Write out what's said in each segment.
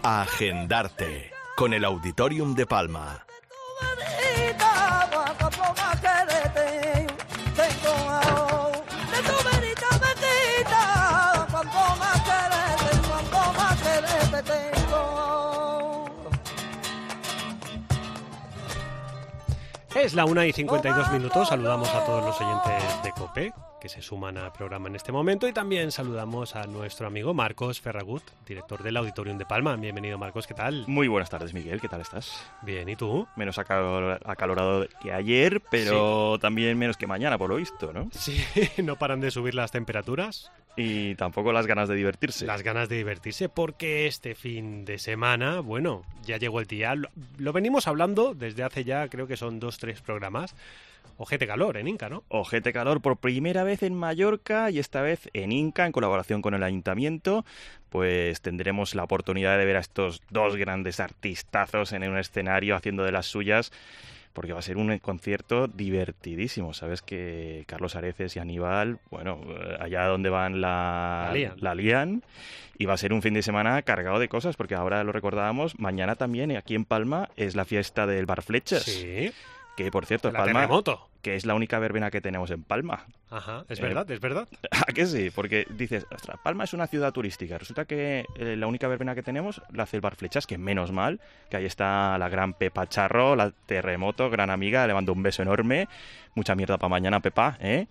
Agendarte con el Auditorium de Palma. Es la 1:52. Saludamos a todos los oyentes de COPE que se suman al programa en este momento y también saludamos a nuestro amigo Marcos Ferragut, director del Auditorium de Palma. Bienvenido, Marcos, ¿qué tal? Muy buenas tardes, Miguel, ¿qué tal estás? Bien, ¿y tú? Menos acalorado que ayer, pero sí, también menos que mañana, por lo visto, ¿no? Sí, no paran de subir las temperaturas. Y tampoco las ganas de divertirse. Las ganas de divertirse porque este fin de semana, bueno, ya llegó el día. Lo venimos hablando desde hace ya, creo que son 2-3 programas. Ojete calor en Inca, ¿no? Ojete calor por primera vez en Mallorca y esta vez en Inca, en colaboración con el Ayuntamiento. Pues tendremos la oportunidad de ver a estos dos grandes artistazos en un escenario haciendo de las suyas, porque va a ser un concierto divertidísimo. Sabes que Carlos Areces y Aníbal, bueno, allá donde van la lían. Y va a ser un fin de semana cargado de cosas, porque ahora lo recordábamos, mañana también aquí en Palma es la fiesta del Bar Fletxes. Sí. Que, por cierto, la Palma, terremoto, que es la única verbena que tenemos en Palma. Ajá, es verdad, es verdad. ¿A que sí? Porque dices, ostras, Palma es una ciudad turística. Resulta que la única verbena que tenemos la hace el Bar Flechas, que menos mal, que ahí está la gran Pepa Charro, la terremoto, gran amiga, le mando un beso enorme. Mucha mierda para mañana, Pepa, ¿eh?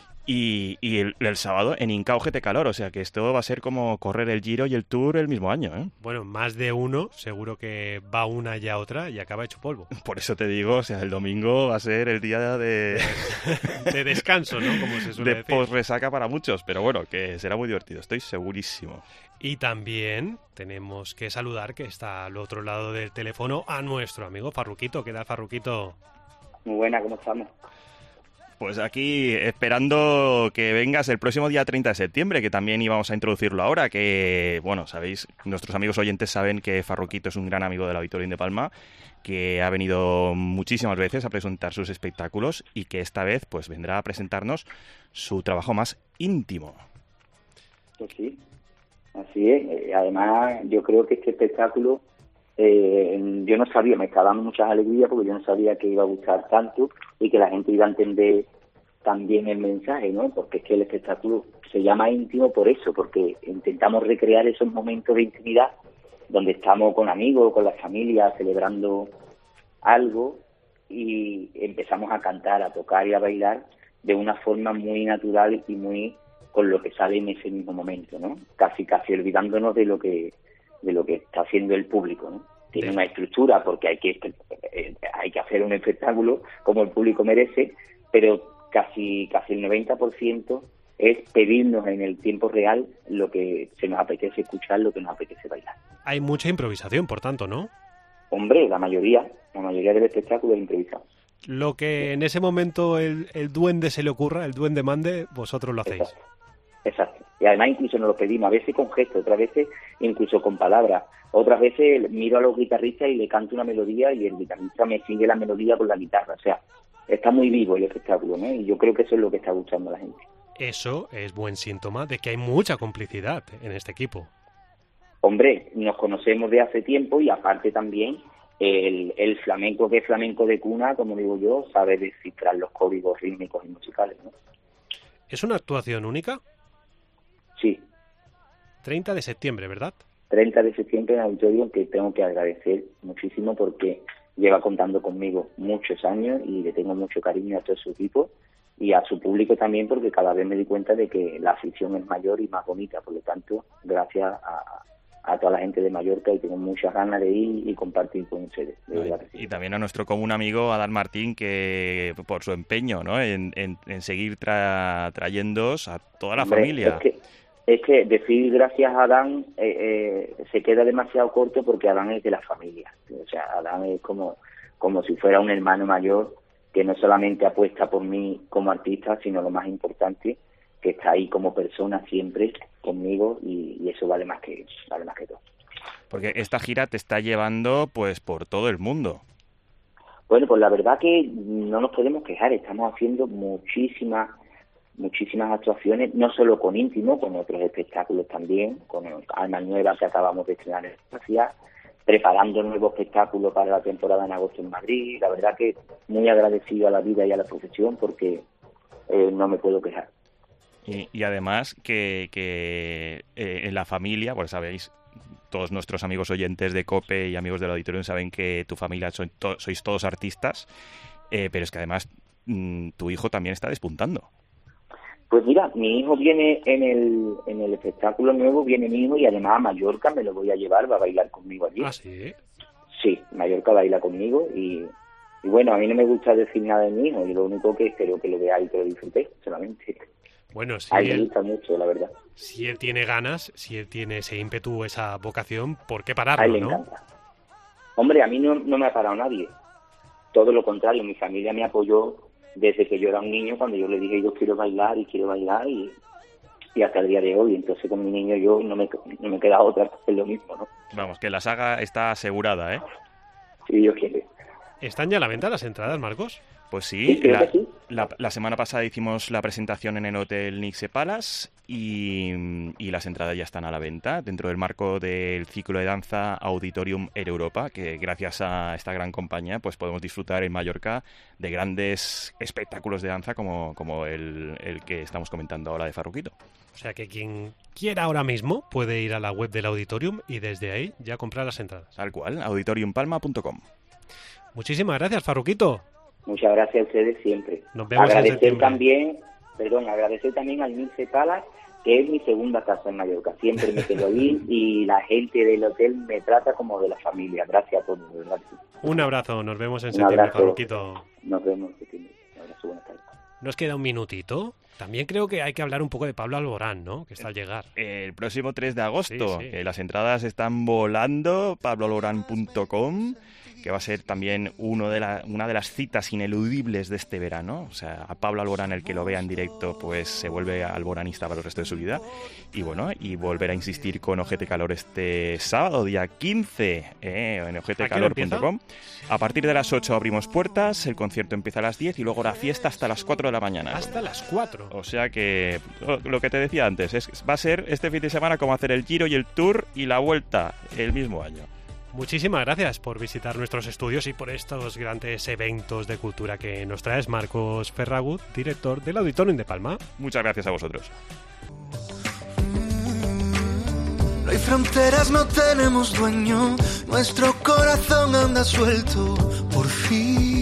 Y el sábado en Inca ojete calor, o sea que esto va a ser como correr el Giro y el Tour el mismo año, ¿eh? Bueno, más de uno, seguro que va una y a otra y acaba hecho polvo. Por eso te digo, o sea, el domingo va a ser el día de descanso, ¿no? Como se suele decir. De post-resaca para muchos, pero bueno, que será muy divertido, estoy segurísimo. Y también tenemos que saludar, que está al otro lado del teléfono, a nuestro amigo Farruquito. ¿Qué tal, Farruquito? Muy buena, ¿cómo estamos? Pues aquí esperando que vengas el próximo día 30 de septiembre, que también íbamos a introducirlo ahora, que, bueno, sabéis, nuestros amigos oyentes saben que Farruquito es un gran amigo del Auditorium de Palma, que ha venido muchísimas veces a presentar sus espectáculos y que esta vez pues vendrá a presentarnos su trabajo más íntimo. Pues sí, así es. Además, yo creo que este espectáculo, yo no sabía, me estaba dando muchas alegrías porque yo no sabía que iba a gustar tanto y que la gente iba a entender también el mensaje, ¿no? Porque es que el espectáculo se llama íntimo por eso, porque intentamos recrear esos momentos de intimidad donde estamos con amigos, con la familia, celebrando algo y empezamos a cantar, a tocar y a bailar de una forma muy natural y muy con lo que sale en ese mismo momento, ¿no? Casi olvidándonos de lo que está haciendo el público, ¿no? Tiene una estructura porque hay que hacer un espectáculo como el público merece, pero casi el 90% es pedirnos en el tiempo real lo que se nos apetece escuchar, lo que nos apetece bailar. Hay mucha improvisación, por tanto, ¿no? Hombre, la mayoría del espectáculo es improvisado. Lo que en ese momento el duende se le ocurra, el duende mande, vosotros lo hacéis. Exacto. Y además incluso nos lo pedimos, a veces con gestos, otras veces incluso con palabras. Otras veces miro a los guitarristas y le canto una melodía y el guitarrista me sigue la melodía con la guitarra. O sea, está muy vivo el espectáculo, ¿no? Y yo creo que eso es lo que está gustando a la gente. Eso es buen síntoma de que hay mucha complicidad en este equipo. Hombre, nos conocemos de hace tiempo y aparte también el flamenco, que es flamenco de cuna, como digo yo, sabe descifrar los códigos rítmicos y musicales, ¿no? ¿Es una actuación única? Sí. 30 de septiembre, ¿verdad? 30 de septiembre en el Auditorio, que tengo que agradecer muchísimo porque lleva contando conmigo muchos años y le tengo mucho cariño a todo su equipo y a su público también, porque cada vez me di cuenta de que la afición es mayor y más bonita. Por lo tanto, gracias a toda la gente de Mallorca y tengo muchas ganas de ir y compartir con ustedes. Y también a nuestro común amigo Adán Martín, que por su empeño, ¿no? en seguir trayéndoos a toda la familia. Es que decir gracias a Adán se queda demasiado corto porque Adán es de la familia. O sea, Adán es como si fuera un hermano mayor que no solamente apuesta por mí como artista, sino lo más importante, que está ahí como persona siempre conmigo y eso vale más que todo. Porque esta gira te está llevando pues por todo el mundo. Bueno, pues la verdad que no nos podemos quejar, estamos haciendo muchísimas muchísimas actuaciones, no solo con Íntimo, con otros espectáculos también, con Almas Nuevas que acabamos de estrenar en Espacia, preparando nuevos espectáculos para la temporada en agosto en Madrid. La verdad que muy agradecido a la vida y a la profesión porque no me puedo quejar. Y además que en la familia, pues sabéis, todos nuestros amigos oyentes de COPE y amigos del auditorio saben que tu familia sois todos artistas, pero es que además tu hijo también está despuntando. Pues mira, mi hijo viene en el espectáculo nuevo, viene mi hijo y además a Mallorca me lo voy a llevar, va a bailar conmigo allí. ¿Ah, sí? Sí, Mallorca baila conmigo y bueno, a mí no me gusta decir nada de mi hijo y lo único que espero que lo veáis y que lo disfrutéis solamente. Bueno, a él me gusta mucho, la verdad. Si él tiene ganas, si él tiene ese ímpetu, esa vocación, ¿por qué A pararlo, él le no? encanta. Hombre, a mí no me ha parado nadie. Todo lo contrario, mi familia me apoyó desde que yo era un niño, cuando yo le dije yo quiero bailar y hasta el día de hoy. Entonces con mi niño yo no me queda otra que hacer lo mismo, ¿no? Vamos, que la saga está asegurada, ¿eh? Si Dios quiere. ¿Están ya a la venta las entradas, Marcos? Pues sí, Sí, creo que sí. la semana pasada hicimos la presentación en el Hotel Nixe Palace y las entradas ya están a la venta dentro del marco del ciclo de danza Auditorium Air Europa, que gracias a esta gran compañía pues podemos disfrutar en Mallorca de grandes espectáculos de danza como el que estamos comentando ahora de Farruquito. O sea que quien quiera ahora mismo puede ir a la web del Auditorium y desde ahí ya comprar las entradas. Tal cual, auditoriumpalma.com. Muchísimas gracias, Farruquito. Muchas gracias a ustedes siempre. Nos vemos en agradecer septiembre. también al Nixe Palace, que es mi segunda casa en Mallorca. Siempre me quedo ahí y la gente del hotel me trata como de la familia. Gracias a todos, de verdad. Un abrazo, nos vemos en Un septiembre, abrazo. Farruquito. Nos vemos en septiembre. Un abrazo, buenas tardes. Nos queda un minutito. También creo que hay que hablar un poco de Pablo Alborán, ¿no? Que está al llegar. El próximo 3 de agosto, Sí. que las entradas están volando, pabloalborán.com, que va a ser también una de las citas ineludibles de este verano. O sea, a Pablo Alborán, el que lo vea en directo, pues se vuelve alboranista para el resto de su vida. Y bueno, y volver a insistir con Ojete Calor este sábado, día 15, en ojetecalor.com. A partir de las 8 abrimos puertas, el concierto empieza a las 10 y luego la fiesta hasta las 4 de la mañana. Hasta las 4. O sea que lo que te decía antes, va a ser este fin de semana como hacer el Giro y el Tour y la Vuelta el mismo año. Muchísimas gracias por visitar nuestros estudios y por estos grandes eventos de cultura que nos traes, Marcos Ferragut, director del Auditorium de Palma. Muchas gracias a vosotros. No hay fronteras, no tenemos dueño, nuestro corazón anda suelto, por fin.